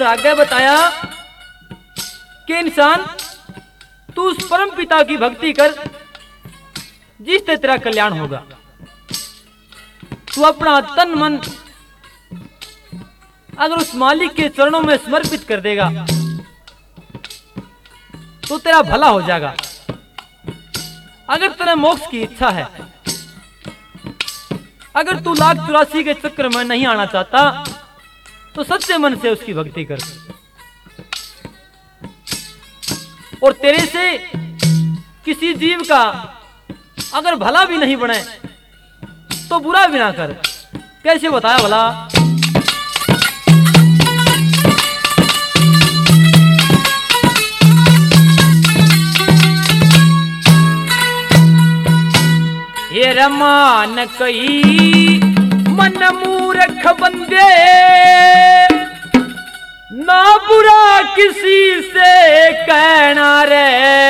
आगे बताया कि इंसान तू उस परम पिता की भक्ति कर जिससे तेरा कल्याण होगा। तू अपना तन मन अगर उस मालिक के चरणों में समर्पित कर देगा तो तेरा भला हो जाएगा। अगर तेरे मोक्ष की इच्छा है, अगर तू लाख 84 के चक्र में नहीं आना चाहता तो सच्चे मन से उसकी भक्ति कर। और तेरे से किसी जीव का अगर भला भी नहीं बने तो बुरा भी ना कर। कैसे बताया भला? ये रमान कही मन मूर्ख बंदे, ना बुरा किसी से कहना रे।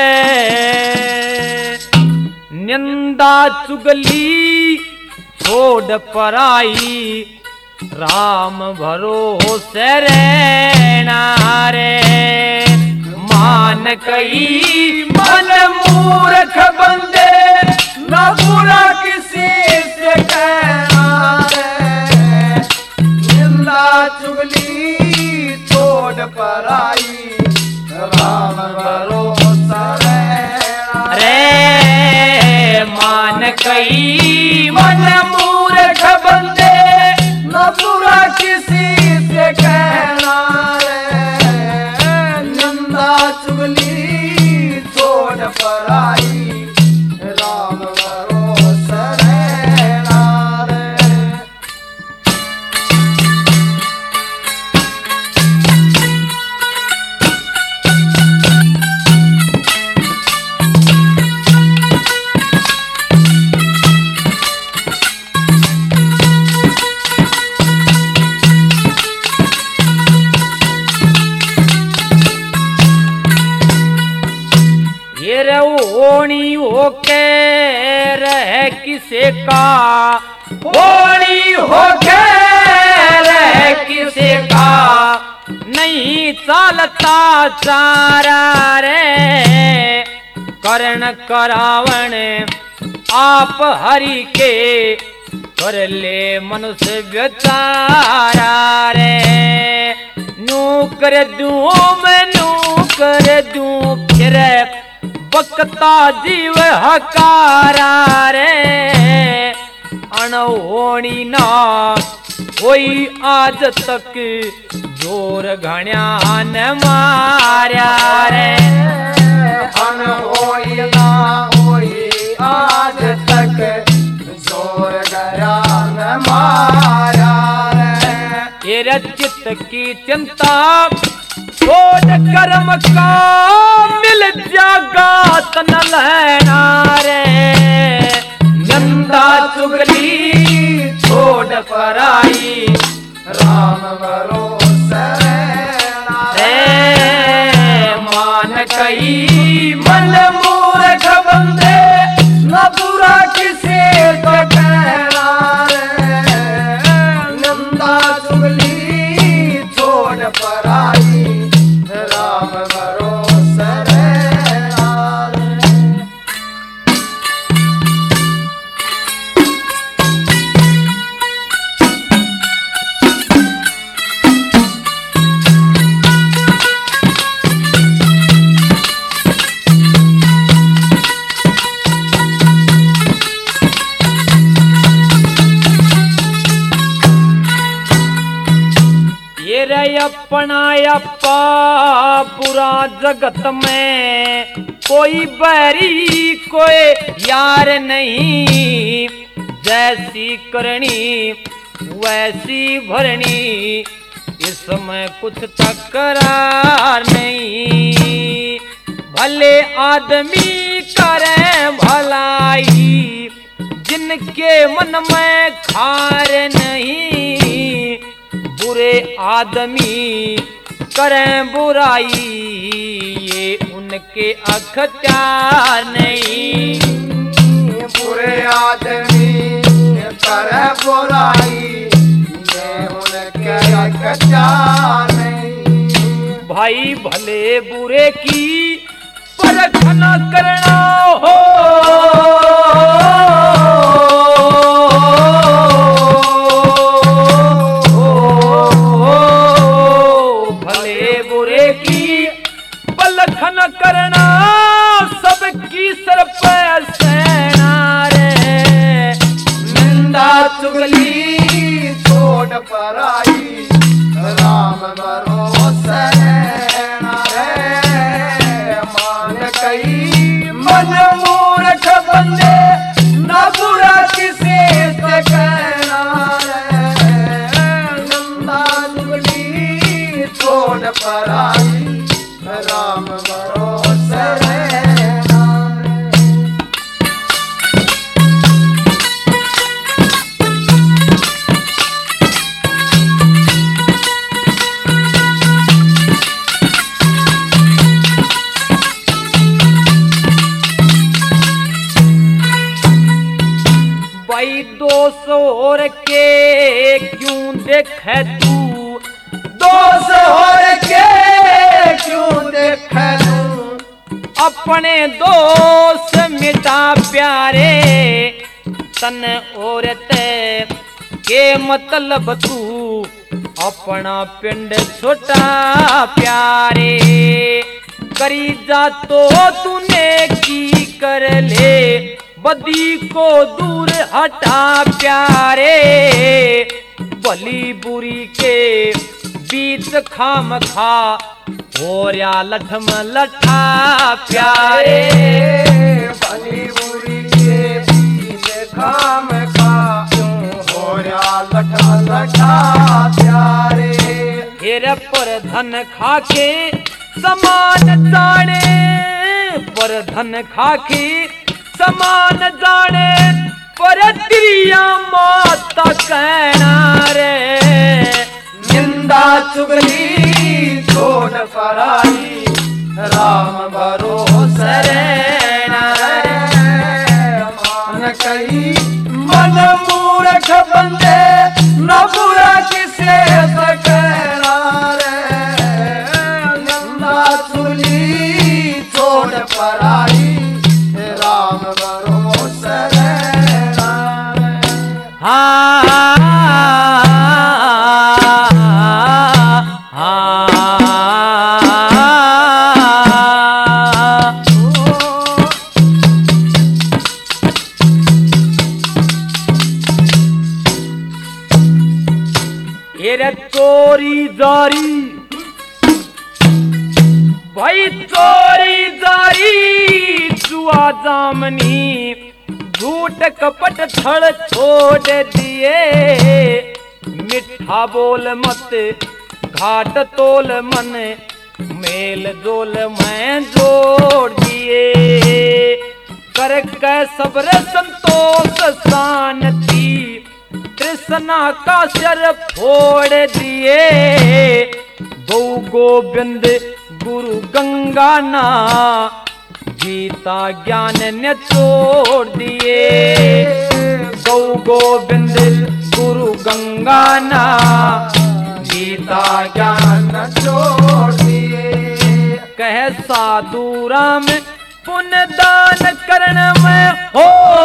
निंदा चुगली छोड़ पराई, राम भरोसे रहना रे। मान कही मन मूर्ख बंदे, ना बुरा किसी से कहना रे। निंदा चुगली छोड़ पराई, राम भरोसा रहना रे। मान कही मन मूर्ख बंदे, ना बुरा किसी से कहना रे। निंदा चुगली छोड़ पराई, होनी होके रह किसे का, होनी होके रह किसे का। नहीं चालता चारा रे। कर्ण करावण आप हरि के, कर ले मनुष्य बेचारा रे। नू कर दूं मैं नू कर दूं फिर, बकता जीव हकारा रे। अनहोनी ना कोई आज तक, जोर घण्या न मार्या रे। अनहोनी ना कोई आज तक, जोर घण्या न मार्या रे। ये चित्त की चिंता छोड़ कर्म का, मिल जागा तन लेना रे। निंदा चुगली छोड़ पराई, राम भरोसे रहना रे। मान कही मन मूर्ख बंदे, ना बुरा किसी को कहना रे। निंदा चुगली छोड़ पराई, राम भरोसे रहना रे। ये रे अपना अपा पूरा जगत में, कोई बैरी कोई यार नहीं। जैसी करनी वैसी भरनी, इसमें कुछ तकरार नहीं। भले आदमी करे भलाई, जिनके मन में खार नहीं। बुरे आदमी करें बुराई, ये उनके अख्तियार नहीं। बुरे आदमी करें बुराई, ये उनके अख्तियार नहीं। भाई भले बुरे की परख न करना हो। भले बुरे की परख न करना, सबकी सर पे सेना रे। निंदा चुगली छोड़ पराई, राम भरोसे रहना रे। मान कई मन मूर्ख बंदे, न बुरा किसी से कहना रे। निंदा चुगली छोड़ पराई, राम भरोसे रहना रे। भाई दोष और के क्यों देखे तू, दोष और के क्यों देखे तू। अपने दोष मिटा प्यारे, तन औरत के मतलब तू अपना पिंड छोटा प्यारे। करी जा तो तूने की कर ले, बदी को दूर हटा प्यारे। भली बुरी के बीच खाम खा, और या लठम लठा प्यारे। भली बुरी के बीच खाम खा, और या लठा लठा प्यारे। फिर पर धन खाके समान जाने, पर धन खाके समान जाने, पर त्रिया माता कहना रे। निंदा चुगली छोड़ पराई, राम भरोसे रहना रे। मान कई मन मूर्ख बंदे, न बुरा किसे से कहना रे। निंदा चुगली छोड़ पराई, राम भरोसे रहना रे। हाँ चोरी जारी, भाई चोरी जारी जुआ जामनी, झूठ कपट छड़ छोड़ दिए। मिठा बोल मत घाट तोल, मन मेल जोल मैं जोड़ दिए। कर के सब्र संतोष शांति, कृष्णा का सिर फोड़ दिए। गौ गोविंद गुरु गंगा ना, गीता ज्ञान ने छोड़ दिए। गौ गोविंद गुरु गंगा ना, गीता ज्ञान छोड़ दिए। कह साधु राम पुण्य दान करण में हो।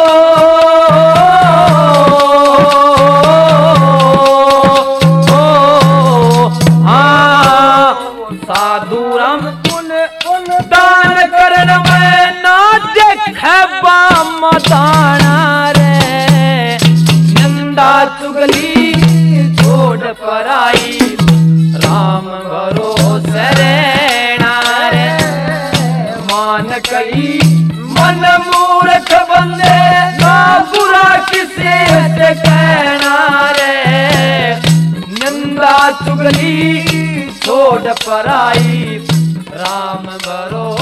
साधु राम पुण्य दान करण में, ना देखे बाम दाना रे। निंदा चुगली छोड़ पराई, राम भरोसे रहना रे। मान कई मन मूर्ख बंदे, ना बुरा किसे से कहना रे। निंदा चुगली छोड़ पराई, राम भरोसे